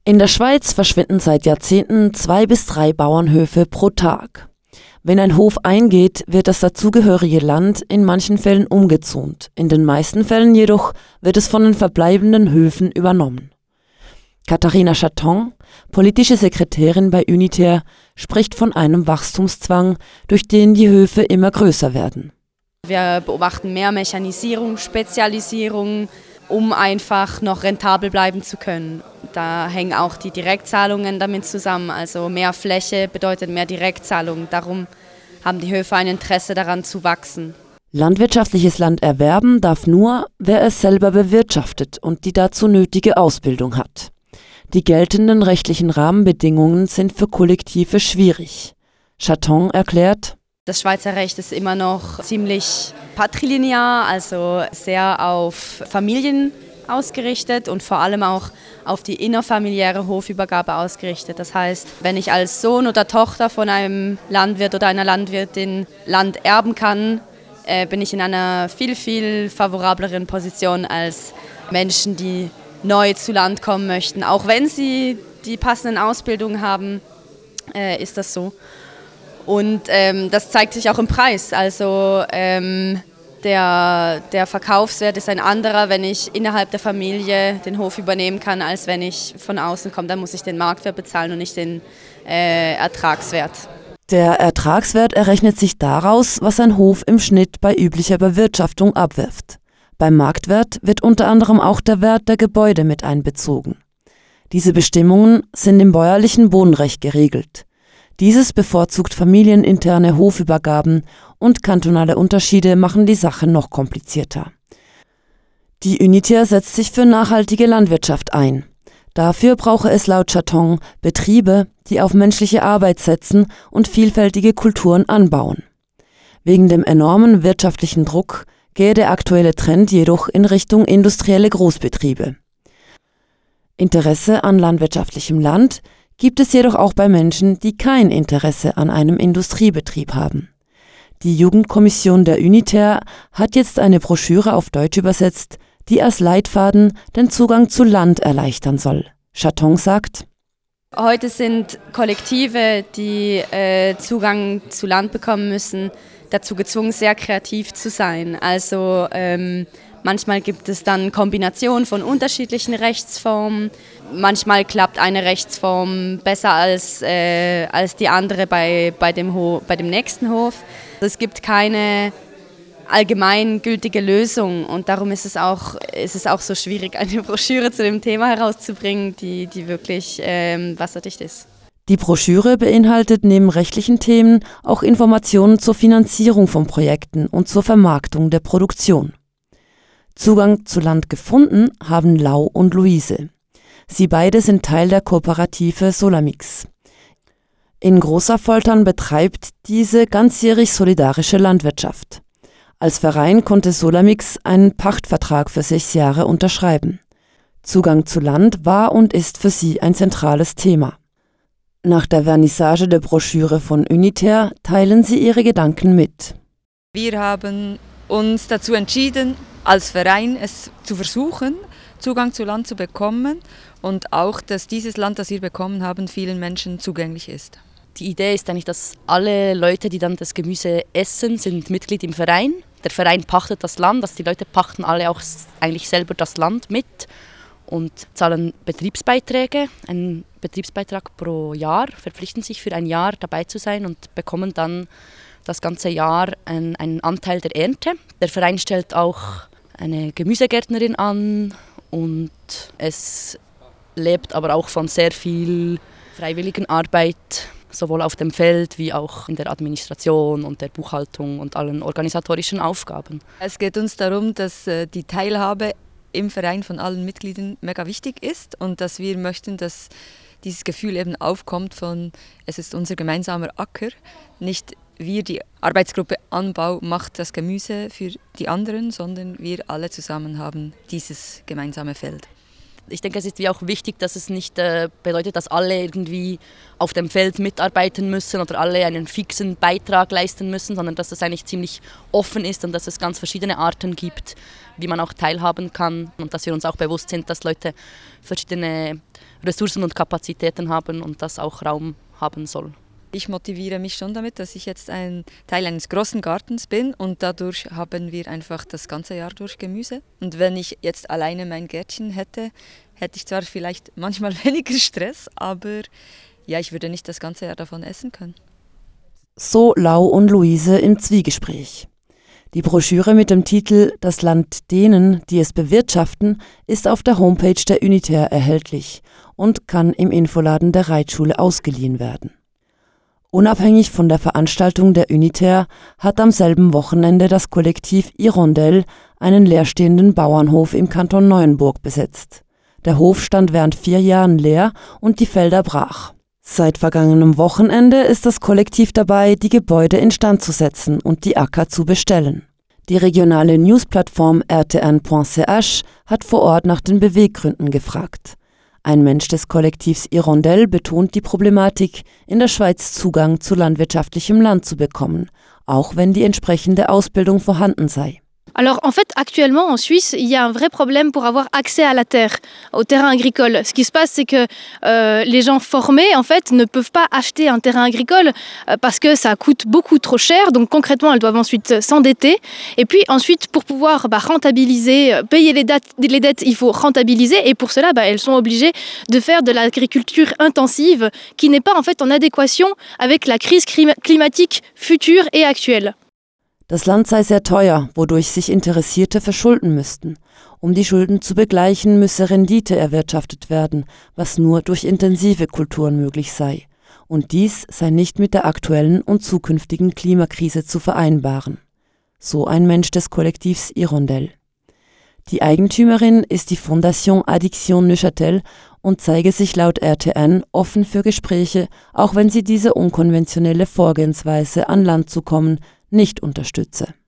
In der Schweiz verschwinden seit Jahrzehnten 2 bis 3 Bauernhöfe pro Tag. Wenn ein Hof eingeht, wird das dazugehörige Land in manchen Fällen umgezont. In den meisten Fällen jedoch wird es von den verbleibenden Höfen übernommen. Katharina Chaton, politische Sekretärin bei Unitaire, spricht von einem Wachstumszwang, durch den die Höfe immer größer werden. Wir beobachten mehr Mechanisierung, Spezialisierung, um einfach noch rentabel bleiben zu können. Da hängen auch die Direktzahlungen damit zusammen. Also mehr Fläche bedeutet mehr Direktzahlungen. Darum haben die Höfe ein Interesse daran zu wachsen. Landwirtschaftliches Land erwerben darf nur, wer es selber bewirtschaftet und die dazu nötige Ausbildung hat. Die geltenden rechtlichen Rahmenbedingungen sind für Kollektive schwierig. Chaton erklärt: Das Schweizer Recht ist immer noch ziemlich patrilinear, also sehr auf Familien ausgerichtet und vor allem auch auf die innerfamiliäre Hofübergabe ausgerichtet. Das heißt, wenn ich als Sohn oder Tochter von einem Landwirt oder einer Landwirtin Land erben kann, bin ich in einer viel, viel favorableren Position als Menschen, die neu zu Land kommen möchten. Auch wenn sie die passenden Ausbildungen haben, ist das so. Und das zeigt sich auch im Preis. Also der Verkaufswert ist ein anderer, wenn ich innerhalb der Familie den Hof übernehmen kann, als wenn ich von außen komme. Dann muss ich den Marktwert bezahlen und nicht den Ertragswert. Der Ertragswert errechnet sich daraus, was ein Hof im Schnitt bei üblicher Bewirtschaftung abwirft. Beim Marktwert wird unter anderem auch der Wert der Gebäude mit einbezogen. Diese Bestimmungen sind im bäuerlichen Bodenrecht geregelt. Dieses bevorzugt familieninterne Hofübergaben und kantonale Unterschiede machen die Sache noch komplizierter. Die Unitaire setzt sich für nachhaltige Landwirtschaft ein. Dafür brauche es laut Chaton Betriebe, die auf menschliche Arbeit setzen und vielfältige Kulturen anbauen. Wegen dem enormen wirtschaftlichen Druck gehe der aktuelle Trend jedoch in Richtung industrielle Großbetriebe. Interesse an landwirtschaftlichem Land gibt es jedoch auch bei Menschen, die kein Interesse an einem Industriebetrieb haben. Die Jugendkommission der Unitaire hat jetzt eine Broschüre auf Deutsch übersetzt, die als Leitfaden den Zugang zu Land erleichtern soll. Chaton sagt: Heute sind Kollektive, die Zugang zu Land bekommen müssen, dazu gezwungen, sehr kreativ zu sein. Also manchmal gibt es dann Kombinationen von unterschiedlichen Rechtsformen. Manchmal klappt eine Rechtsform besser als die andere bei dem nächsten Hof. Es gibt keine allgemein gültige Lösung und darum ist es auch so schwierig, eine Broschüre zu dem Thema herauszubringen, die wirklich wasserdicht ist. Die Broschüre beinhaltet neben rechtlichen Themen auch Informationen zur Finanzierung von Projekten und zur Vermarktung der Produktion. Zugang zu Land gefunden haben Lau und Luise. Sie beide sind Teil der Kooperative Solamix. In Großaffoltern betreibt diese ganzjährig solidarische Landwirtschaft. Als Verein konnte Solamix einen Pachtvertrag für 6 Jahre unterschreiben. Zugang zu Land war und ist für sie ein zentrales Thema. Nach der Vernissage der Broschüre von Unitaire teilen sie ihre Gedanken mit. Wir haben uns dazu entschieden, als Verein es zu versuchen, Zugang zu Land zu bekommen und auch, dass dieses Land, das wir bekommen haben, vielen Menschen zugänglich ist. Die Idee ist eigentlich, dass alle Leute, die dann das Gemüse essen, sind Mitglied im Verein. Der Verein pachtet das Land, also die Leute pachten alle auch eigentlich selber das Land mit und zahlen Betriebsbeiträge. Einen Betriebsbeitrag pro Jahr, verpflichten sich für ein Jahr dabei zu sein und bekommen dann das ganze Jahr einen Anteil der Ernte. Der Verein stellt auch eine Gemüsegärtnerin an und es lebt aber auch von sehr viel Freiwilligenarbeit, sowohl auf dem Feld wie auch in der Administration und der Buchhaltung und allen organisatorischen Aufgaben. Es geht uns darum, dass die Teilhabe im Verein von allen Mitgliedern mega wichtig ist und dass wir möchten, dass dieses Gefühl eben aufkommt von, es ist unser gemeinsamer Acker, nicht wir, die Arbeitsgruppe Anbau, macht das Gemüse für die anderen, sondern wir alle zusammen haben dieses gemeinsame Feld. Ich denke, es ist wie auch wichtig, dass es nicht bedeutet, dass alle irgendwie auf dem Feld mitarbeiten müssen oder alle einen fixen Beitrag leisten müssen, sondern dass das eigentlich ziemlich offen ist und dass es ganz verschiedene Arten gibt, wie man auch teilhaben kann und dass wir uns auch bewusst sind, dass Leute verschiedene Ressourcen und Kapazitäten haben und das auch Raum haben soll. Ich motiviere mich schon damit, dass ich jetzt ein Teil eines großen Gartens bin und dadurch haben wir einfach das ganze Jahr durch Gemüse. Und wenn ich jetzt alleine mein Gärtchen hätte, hätte ich zwar vielleicht manchmal weniger Stress, aber ja, ich würde nicht das ganze Jahr davon essen können. So Lau und Luise im Zwiegespräch. Die Broschüre mit dem Titel »Das Land denen, die es bewirtschaften« ist auf der Homepage der Unitaire erhältlich und kann im Infoladen der Reitschule ausgeliehen werden. Unabhängig von der Veranstaltung der Unitaire hat am selben Wochenende das Kollektiv Hirondelle einen leerstehenden Bauernhof im Kanton Neuenburg besetzt. Der Hof stand während 4 Jahren leer und die Felder brach. Seit vergangenem Wochenende ist das Kollektiv dabei, die Gebäude instand zu setzen und die Acker zu bestellen. Die regionale Newsplattform rtn.ch hat vor Ort nach den Beweggründen gefragt. Ein Mensch des Kollektivs Hirondelle betont die Problematik, in der Schweiz Zugang zu landwirtschaftlichem Land zu bekommen, auch wenn die entsprechende Ausbildung vorhanden sei. Alors en fait actuellement en Suisse il y a un vrai problème pour avoir accès à la terre, au terrain agricole. Ce qui se passe c'est que les gens formés en fait ne peuvent pas acheter un terrain agricole parce que ça coûte beaucoup trop cher. Donc concrètement elles doivent ensuite s'endetter et puis ensuite pour pouvoir rentabiliser, payer les dettes il faut rentabiliser et pour cela elles sont obligées de faire de l'agriculture intensive qui n'est pas en fait en adéquation avec la crise climatique future et actuelle. Das Land sei sehr teuer, wodurch sich Interessierte verschulden müssten. Um die Schulden zu begleichen, müsse Rendite erwirtschaftet werden, was nur durch intensive Kulturen möglich sei. Und dies sei nicht mit der aktuellen und zukünftigen Klimakrise zu vereinbaren. So ein Mensch des Kollektivs Hirondelle. Die Eigentümerin ist die Fondation Addiction Neuchâtel und zeige sich laut RTN offen für Gespräche, auch wenn sie diese unkonventionelle Vorgehensweise, an Land zu kommen, nicht unterstütze.